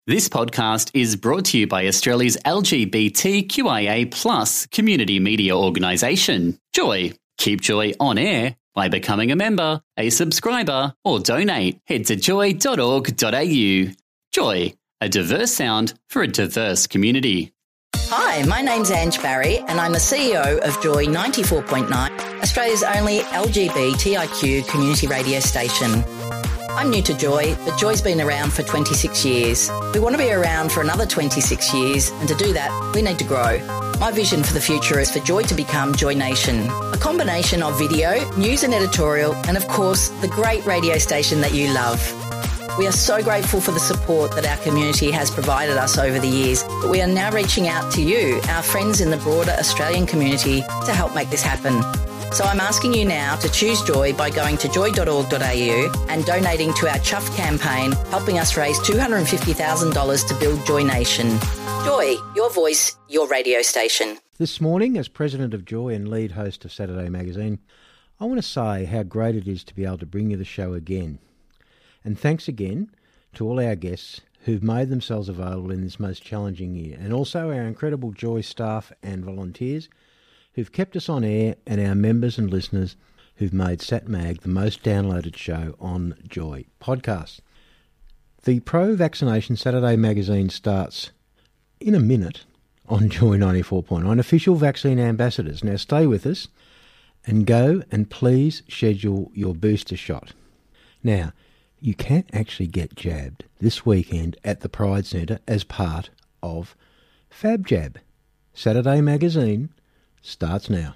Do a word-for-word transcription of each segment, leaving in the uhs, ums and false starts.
This podcast is brought to you by Australia's L G B T Q I A plus community media organisation, Joy. Keep Joy on air by becoming a member, a subscriber, or donate. Head to joy dot org dot a u. Joy, a diverse sound for a diverse community. Hi, my name's Ange Barry and I'm the C E O of Joy ninety-four point nine, Australia's only L G B T I Q community radio station. I'm new to Joy, but Joy's been around for twenty-six years. We want to be around for another twenty-six years, and to do that, we need to grow. My vision for the future is for Joy to become Joy Nation, a combination of video, news and editorial, and of course, the great radio station that you love. We are so grateful for the support that our community has provided us over the years, but we are now reaching out to you, our friends in the broader Australian community, to help make this happen. So I'm asking you now to choose Joy by going to joy dot org dot a u and donating to our Chuff campaign, helping us raise two hundred fifty thousand dollars to build Joy Nation. Joy, your voice, your radio station. This morning, as president of Joy and lead host of Saturday Magazine, I want to say how great it is to be able to bring you the show again. And thanks again to all our guests who've made themselves available in this most challenging year, and also our incredible Joy staff and volunteers who've kept us on air, and our members and listeners who've made SatMag the most downloaded show on Joy podcast. The pro-vaccination Saturday Magazine starts in a minute on Joy ninety-four point nine, official vaccine ambassadors. Now stay with us and go and please schedule your booster shot. Now, you can actually get jabbed this weekend at the Pride Centre as part of FabJab. Saturday Magazine starts now.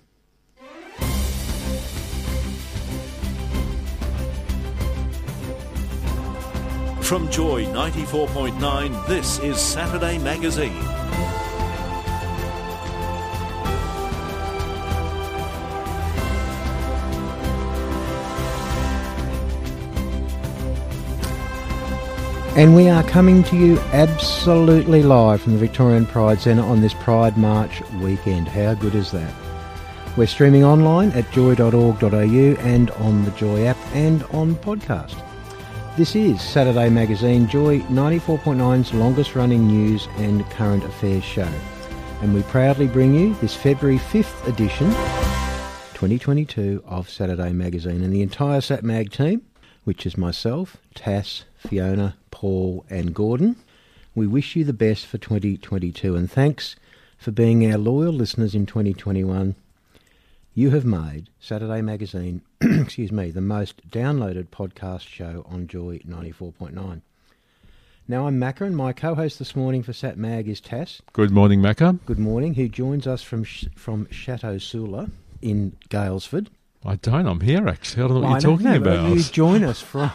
From Joy ninety-four point nine, this is Saturday Magazine. And we are coming to you absolutely live from the Victorian Pride Centre on this Pride March weekend. How good is that? We're streaming online at joy dot org dot a u and on the Joy app and on podcast. This is Saturday Magazine, Joy ninety-four point nine's longest running news and current affairs show. And we proudly bring you this February fifth edition, twenty twenty-two, of Saturday Magazine. And the entire SatMag team, which is myself, Tass, Fiona, Paul and Gordon, we wish you the best for twenty twenty-two, and thanks for being our loyal listeners in twenty twenty-one. You have made Saturday Magazine, excuse me, the most downloaded podcast show on Joy ninety-four point nine. Now I'm Macca, and my co-host this morning for SatMag is Tass. Good morning, Macca. Good morning, who joins us from from Chateau Sula in Galesford. I don't. I'm here, actually. I don't know what well, you're talking know, about. You join us from...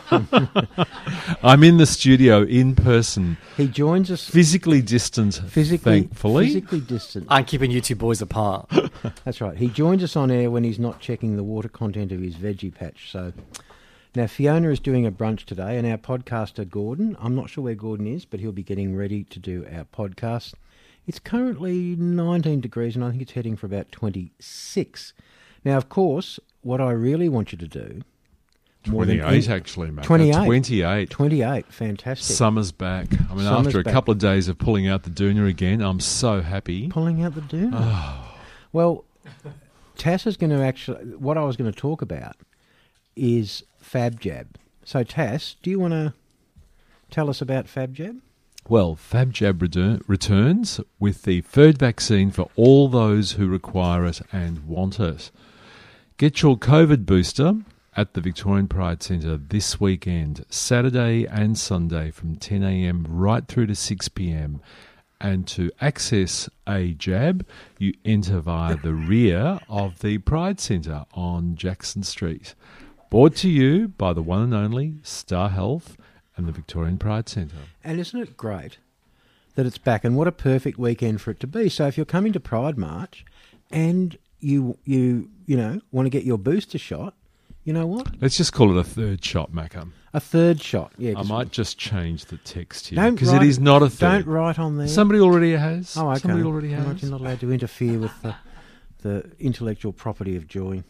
I'm in the studio in person. He joins us... Physically distant, physically, thankfully. Physically distant. I'm keeping you two boys apart. That's right. He joins us on air when he's not checking the water content of his veggie patch. So now Fiona is doing a brunch today, and our podcaster Gordon, I'm not sure where Gordon is, but he'll be getting ready to do our podcast. It's currently nineteen degrees, and I think it's heading for about twenty-six. Now, of course... What I really want you to do... More twenty-eight, than, actually, mate. twenty-eight. twenty-eight. twenty-eight, fantastic. Summer's back. I mean, Summer's after a back. couple of days of pulling out the doona again, I'm so happy. Pulling out the doona? Oh. Well, Tass is going to actually... What I was going to talk about is FabJab. So, Tass, do you want to tell us about FabJab? Well, FabJab return, returns with the third vaccine for all those who require it and want it. Get your COVID booster at the Victorian Pride Centre this weekend, Saturday and Sunday from ten a m right through to six p m. And to access a jab, you enter via the rear of the Pride Centre on Jackson Street. Brought to you by the one and only Star Health and the Victorian Pride Centre. And isn't it great that it's back? And what a perfect weekend for it to be. So if you're coming to Pride March and you you you know want to get your booster shot, you know what? Let's just call it a third shot, Macca. A third shot, yeah. I might just change the text here because write- it is not a third. Don't write on there. Somebody already has. Oh, okay. Somebody already All right, has. You're not allowed to interfere with the, the intellectual property of Joy.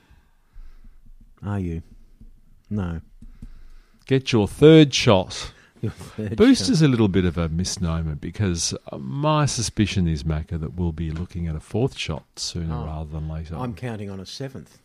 Are you? No. Get your third shot. Your third Booster's show. a little bit of a misnomer because my suspicion is, Macca, that we'll be looking at a fourth shot sooner Oh. rather than later. I'm counting on a seventh.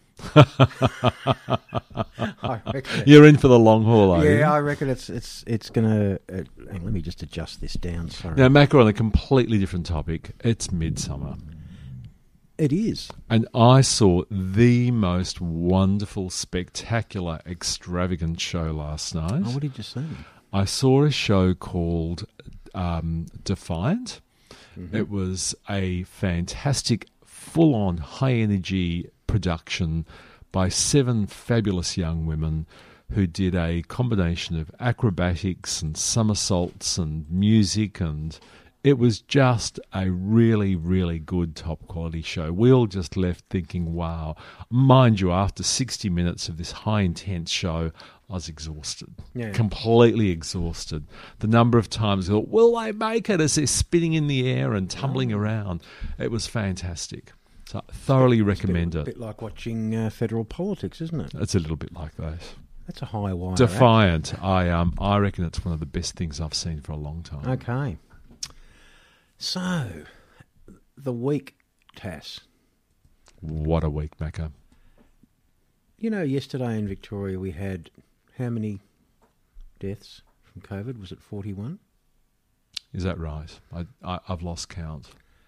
I reckon it- You're in for the long haul, are you? yeah, I reckon it's it's it's gonna. Uh, hang on, let me just adjust this down. Sorry, Now, Macca, on a completely different topic, it's midsummer. it is. And I saw the most wonderful, spectacular, extravagant show last night. Oh, what did you see? I saw a show called um, Defiant. Mm-hmm. It was a fantastic, full-on, high-energy production by seven fabulous young women who did a combination of acrobatics and somersaults and music, and it was just a really, really good top-quality show. We all just left thinking, wow. Mind you, after sixty minutes of this high-intense show, I was exhausted, Yeah. completely exhausted. The number of times I thought, will they make it, as they're spinning in the air and tumbling Oh. around. It was fantastic. So I thoroughly recommend a it. bit like watching uh, federal politics, isn't it? It's a little bit like that. That's a high wire. Defiant. I um I reckon it's one of the best things I've seen for a long time. act. Okay. So, the week, Tass. What a week, Macca. You know, yesterday in Victoria we had how many deaths from COVID? Was it forty-one? Is that right? I, I I've lost count.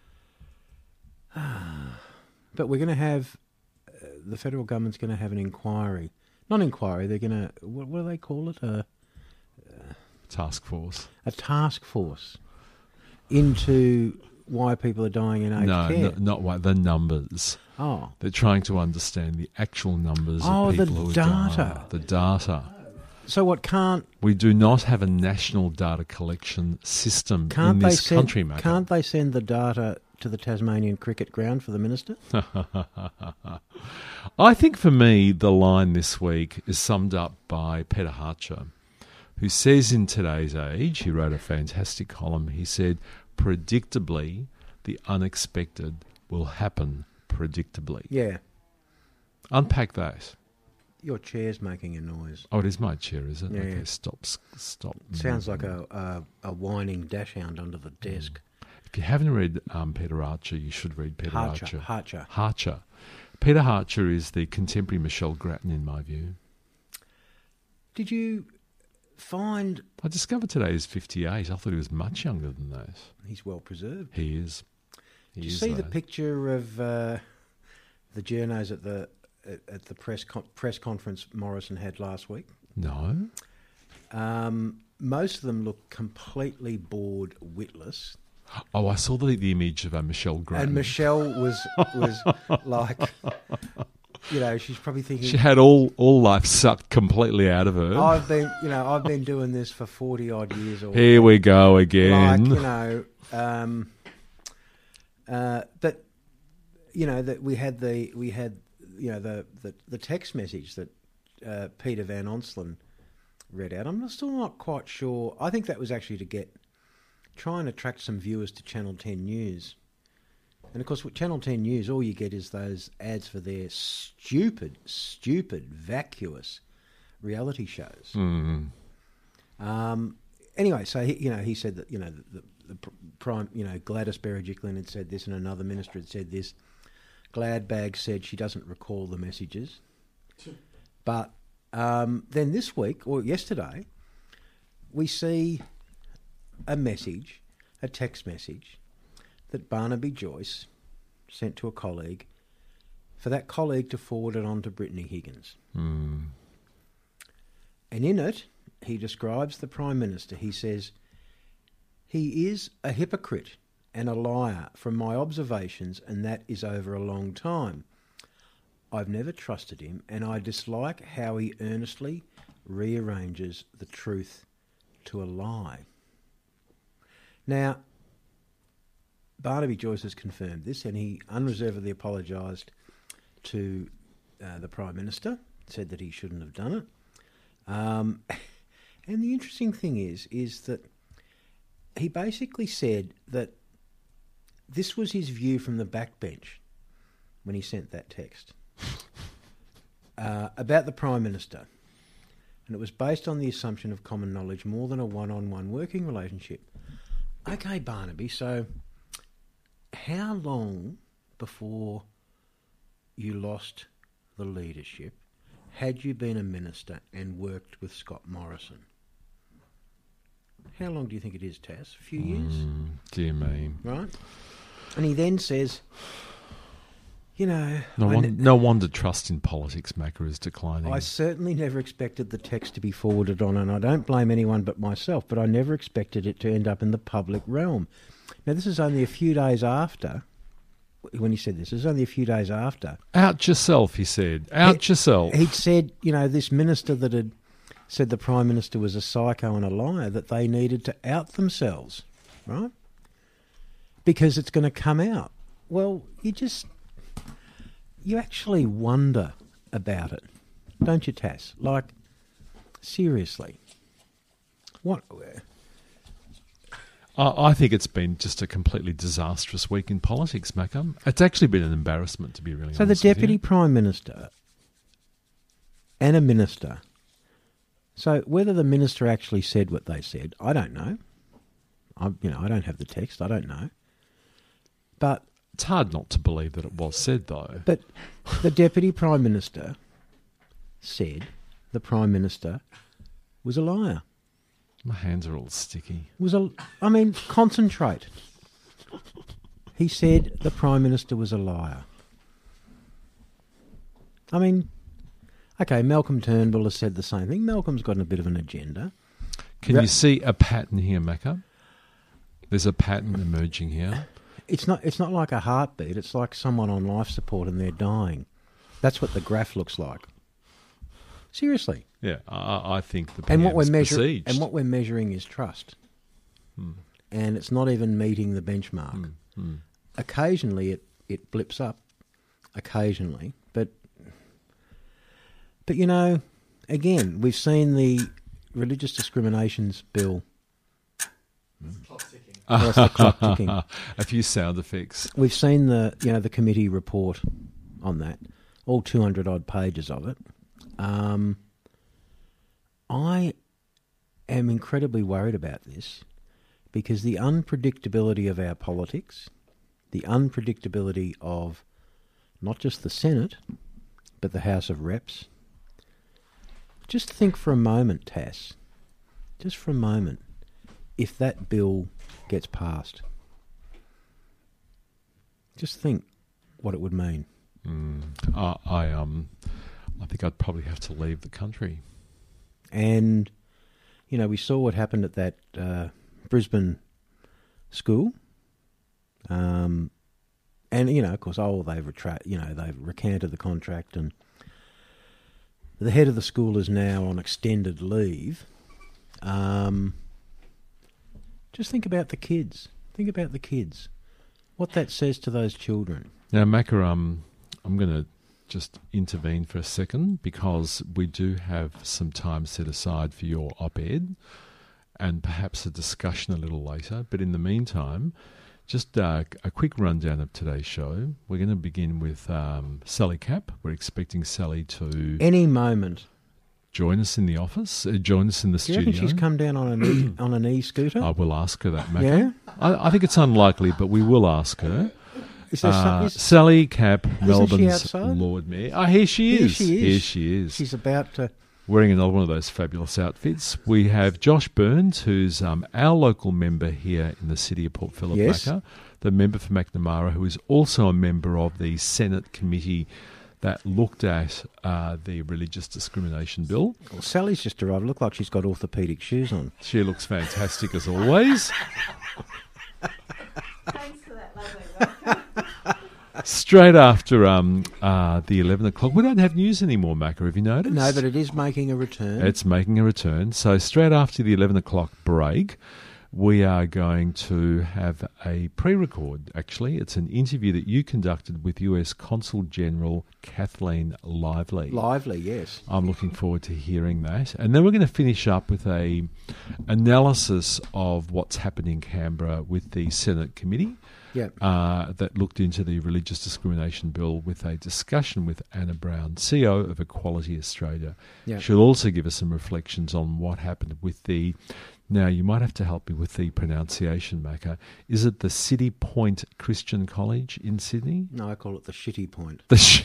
But we're going to have, uh, the federal government's going to have an inquiry. Not inquiry, they're going to, what, what do they call it? A, Task force. a task force into why people are dying in aged No, care. no, not what the numbers. Oh, They're trying to understand the actual numbers Oh, of the people who data. die. The data. so what can't We do not have a national data collection system can't in they this send country, Macca. can't they send the data to the Tasmanian cricket ground for the minister? I think for me, the line this week is summed up by Peter Harcher, who says in Today's Age, he wrote a fantastic column, he said, predictably, the unexpected will happen predictably. Yeah, Unpack that. your chair's making a noise. Oh, it is my chair, is it? Yeah, okay, yeah. stop, s- stop. It sounds like a, a a whining dachshund under the desk. If you haven't read um, Peter Archer, you should read Peter Harcher, Archer. Harcher. Harcher. Peter Harcher is the contemporary Michelle Grattan, in my view. Did you find I discovered today he's fifty-eight. I thought he was much younger than that. he's well preserved? He is. He Did you is see the that. picture of uh, the journos at the at, at the press con- press conference Morrison had last week? No. Um, most of them look completely bored, witless, Oh, I saw the, the image of uh, Michelle Grattan. and Michelle was was like, you know, she's probably thinking, She had all, all life sucked completely out of her. I've been, you know, I've been doing this for forty odd years, or Here we go like, again. you know, um, uh, but you know that we had the we had you know the the, the text message that uh, Peter Van Onselen read out. I'm still not quite sure. I think that was actually to get try and attract some viewers to Channel ten News. And of course, with Channel ten News, all you get is those ads for their stupid, stupid, vacuous reality shows. Mm. Um, anyway, so he, you know, he said that you know the, the, the prime, you know, Gladys Berejiklian had said this, and another minister had said this. Gladbag said she doesn't recall the messages, but um, then this week or yesterday, we see a message, a text message that Barnaby Joyce sent to a colleague for that colleague to forward it on to Brittany Higgins. Mm. And in it, he describes the Prime Minister. He says, he is a hypocrite and a liar from my observations, and that is over a long time. I've never trusted him, and I dislike how he earnestly rearranges the truth to a lie. Now, Barnaby Joyce has confirmed this, and he unreservedly apologised to uh, the Prime Minister, said that he shouldn't have done it. Um, and the interesting thing is, is that he basically said that this was his view from the backbench when he sent that text uh, about the Prime Minister. and it was based on the assumption of common knowledge more than a one-on-one working relationship. Okay, Barnaby, so how long before you lost the leadership had you been a minister and worked with Scott Morrison? How long do you think it is, Tass? A few years? Mm, dear me. Right? And he then says, you know... No, I one, ne- no wonder trust in politics, Macca, is declining. I certainly never expected the text to be forwarded on, and I don't blame anyone but myself, but I never expected it to end up in the public realm. Now, this is only a few days after, when he said this, this is only a few days after. Out yourself, he said. Out he, yourself. He'd said, you know, this minister that had said the Prime Minister was a psycho and a liar, that they needed to out themselves, right? Because it's going to come out. Well, you just... You actually wonder about it, don't you, Tass? Like, seriously. What... I, I think it's been just a completely disastrous week in politics, Macca. It's actually been an embarrassment, to be really so honest the with Deputy you. Prime Minister and a minister... So whether the minister actually said what they said, I don't know. I, you know, I don't have the text. I don't know. But It's hard not to believe that it was said, though. but the Deputy Prime Minister said the Prime Minister was a liar. My hands are all sticky. Was a, I mean, concentrate. He said the Prime Minister was a liar. I mean... Okay, Malcolm Turnbull has said the same thing. Malcolm's got a bit of an agenda. Can Ra- you see a pattern here, Macca? There's a pattern emerging here. It's not. It's not like a heartbeat. It's like someone on life support and they're dying. That's what the graph looks like. Seriously. Yeah, I, I think the And what we're P M's measuring besieged. and what we're measuring is trust. Hmm. And it's not even meeting the benchmark. Hmm. Hmm. Occasionally, it it blips up. Occasionally, but. But, you know, again, we've seen the religious discriminations bill. Clock ticking. Oh, that's the clock ticking. A few sound effects. We've seen the, you know, the committee report on that, all two hundred odd pages of it. Um, I am incredibly worried about this because the unpredictability of our politics, the unpredictability of not just the Senate, but the House of Reps. Just think for a moment, Tass, just for a moment, if that bill gets passed. Just think what it would mean. Mm. I, I um, I think I'd probably have to leave the country. And, you know, we saw what happened at that uh, Brisbane school. Um, and, you know, of course, oh, they've retract, you know, they've recanted the contract and the head of the school is now on extended leave. Um, just think about the kids. Think about the kids. What that says to those children. Now, Macca, um, I'm going to just intervene for a second because we do have some time set aside for your op-ed and perhaps a discussion a little later. But in the meantime, just uh, a quick rundown of today's show. We're going to begin with um, Sally Cap. We're expecting Sally to Any moment. join us in the office, uh, join us in the Do you studio. reckon she's come down on an e, on an e-scooter? I will ask her that, Macca. Yeah? I, I think it's unlikely, but we will ask her. Is there some, Uh, is, Sally Cap, she Melbourne's outside? Lord Mayor. Oh, here she Here is. she is. Here she is. she's about to... Wearing another one of those fabulous outfits. We have Josh Burns, who's um, our local member here in the city of Port Phillip, Yes. Macca, the member for McNamara, who is also a member of the Senate committee that looked at uh, the religious discrimination bill. Well, Sally's just arrived. Look like she's got orthopaedic shoes on. She looks fantastic as always. Thanks for that lovely welcome. Straight after um, uh, the eleven o'clock, we don't have news anymore, Macca, have you noticed? No, but it is making a return. It's making a return. So straight after the eleven o'clock break, we are going to have a pre-record, actually. It's an interview that you conducted with U S Consul General Kathleen Lively. Lively, yes. I'm looking forward to hearing that. And then we're going to finish up with a analysis of what's happened in Canberra with the Senate committee. Yep. Uh, that looked into the Religious Discrimination Bill with a discussion with Anna Brown, C E O of Equality Australia. Yep. She'll also give us some reflections on what happened with the, now you might have to help me with the pronunciation, Macca. Is it the City Point Christian College in Sydney? No, I call it the shitty point. The sh-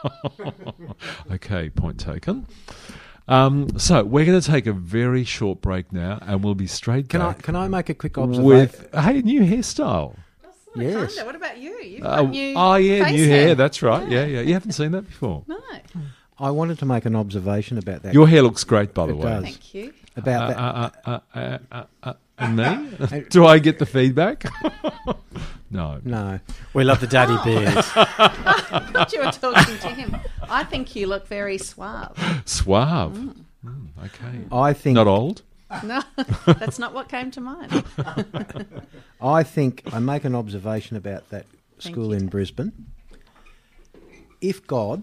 Okay, point taken. Um, so we're going to take a very short break now, and we'll be straight Can I back. can I make a quick observation? With, hey, new hairstyle. Yes. Kinda. What about you? You've Uh, got new oh yeah, face new hair. hair. That's right. Yeah, yeah. You haven't seen that before. No. I wanted to make an observation about that. Your hair looks great, by the It way. does. Thank you. About that. Uh, uh, uh, uh, uh, uh, and me? Do I get the feedback? No. No. We love the daddy beard. I thought you were talking to him. I think you look very suave. Suave. Mm, okay. I think Not old. No, that's not what came to mind. I think I make an observation about that Thank school you. in Brisbane. If God,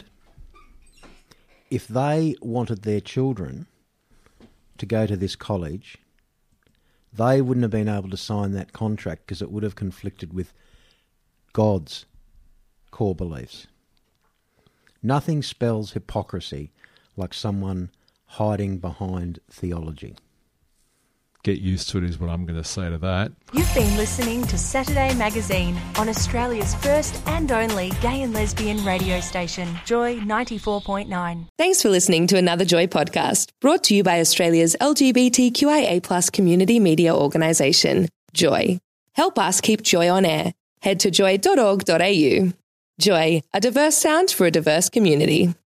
if they wanted their children to go to this college, they wouldn't have been able to sign that contract because it would have conflicted with God's core beliefs. Nothing spells hypocrisy like someone hiding behind theology. Get used to it is what I'm going to say to that. You've been listening to Saturday Magazine on Australia's first and only gay and lesbian radio station, Joy ninety-four point nine. Thanks for listening to another Joy podcast, brought to you by Australia's L G B T Q I A plus community media organisation, Joy. Help us keep Joy on air. Head to joy dot org dot a u. Joy, a diverse sound for a diverse community.